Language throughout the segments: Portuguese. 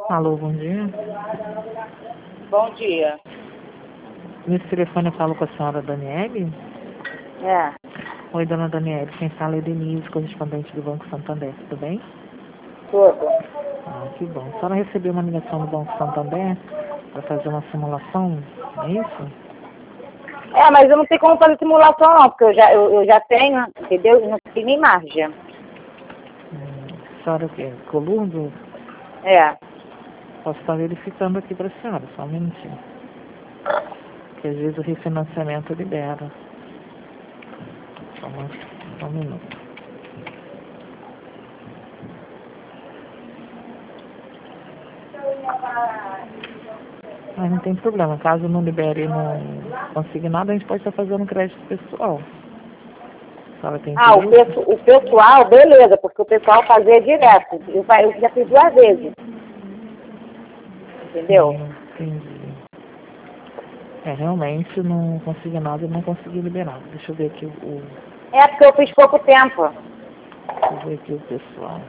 Alô, bom dia. Bom dia. Nesse telefone eu falo com a senhora Daniele? É, Oi, dona Daniele. Quem fala é Denise, correspondente do Banco Santander. Tudo bem? tudo. Ah, que bom. A senhora recebeu uma ligação do Banco Santander para fazer uma simulação, não é isso? É, mas eu não tenho como fazer simulação não, porque eu já tenho, entendeu? Eu não tenho nem margem. A senhora o quê? Colúmbio? É. Posso estar verificando aqui para a senhora, só um minutinho. Porque às vezes o refinanciamento libera. Só um minuto. Mas não tem problema, caso não libere e não consiga nada, a gente pode estar fazendo crédito pessoal. A senhora tem Ah, interesse? o pessoal, beleza, porque o pessoal fazia direto. Eu já fiz 2 vezes, entendeu? Entendi. Realmente não consegui nada e não consegui liberar. Deixa eu ver aqui É porque eu fiz pouco tempo. deixa eu ver aqui o pessoal.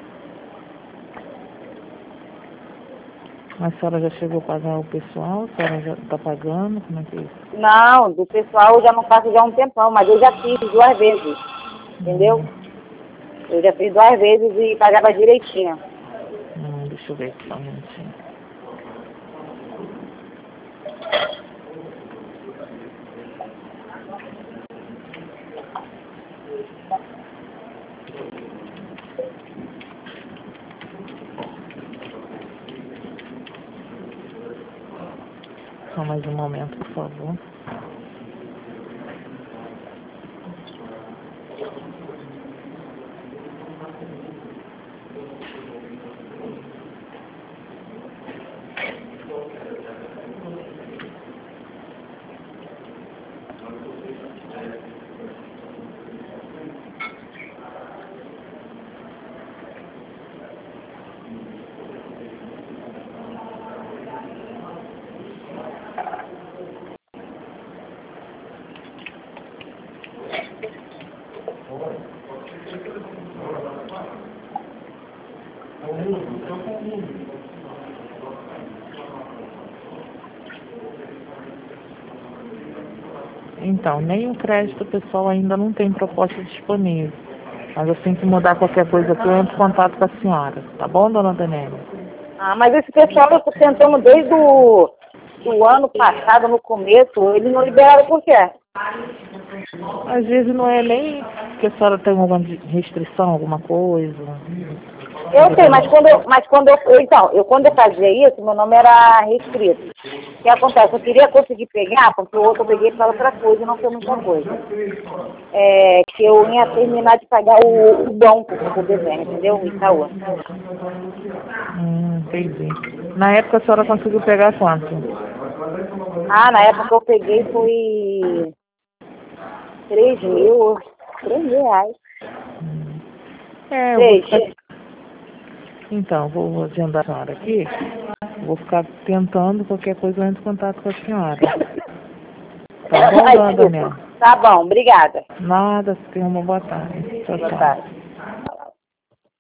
Mas a senhora já chegou a pagar o pessoal? A senhora já está pagando? Como é que é isso? Não, do pessoal eu já não faço já há um tempão, mas eu já fiz 2 vezes, entendeu? Eu já fiz 2 vezes e pagava direitinho. Deixa eu ver aqui só um minutinho. Só mais um momento, por favor. Então, nem o crédito pessoal ainda não tem proposta disponível. Mas assim que mudar qualquer coisa aqui, eu entro em contato com a senhora. Tá bom, dona Daniela? Ah, mas esse pessoal eu tô tentando desde o ano passado, no começo, eles não liberaram por quê? Às vezes não é nem que a senhora tem alguma restrição, alguma coisa. Eu sei, mas quando eu fazia isso, meu nome era restrito. O que acontece? Eu queria conseguir pegar, porque o outro eu peguei para outra coisa, não foi muita coisa. Que eu ia terminar de pagar o banco para poder ver, entendeu? O Itaú. Entendi. Na época a senhora conseguiu pegar quanto? Ah, na época que eu peguei foi 3.000 reais. Eu vou ficar... Então, vou agendar a senhora aqui. Vou ficar tentando, qualquer coisa eu entro em contato com a senhora. Tá bom, dona Daniela? Tá bom, obrigada. Nada, tenha uma boa tarde. Tchau, Boa tchau. tarde.